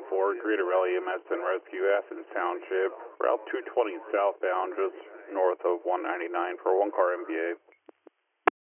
4, Greater Rally EMS and Rescue, Athens Township, Route 220 southbound, just north of 199 for one car MVA.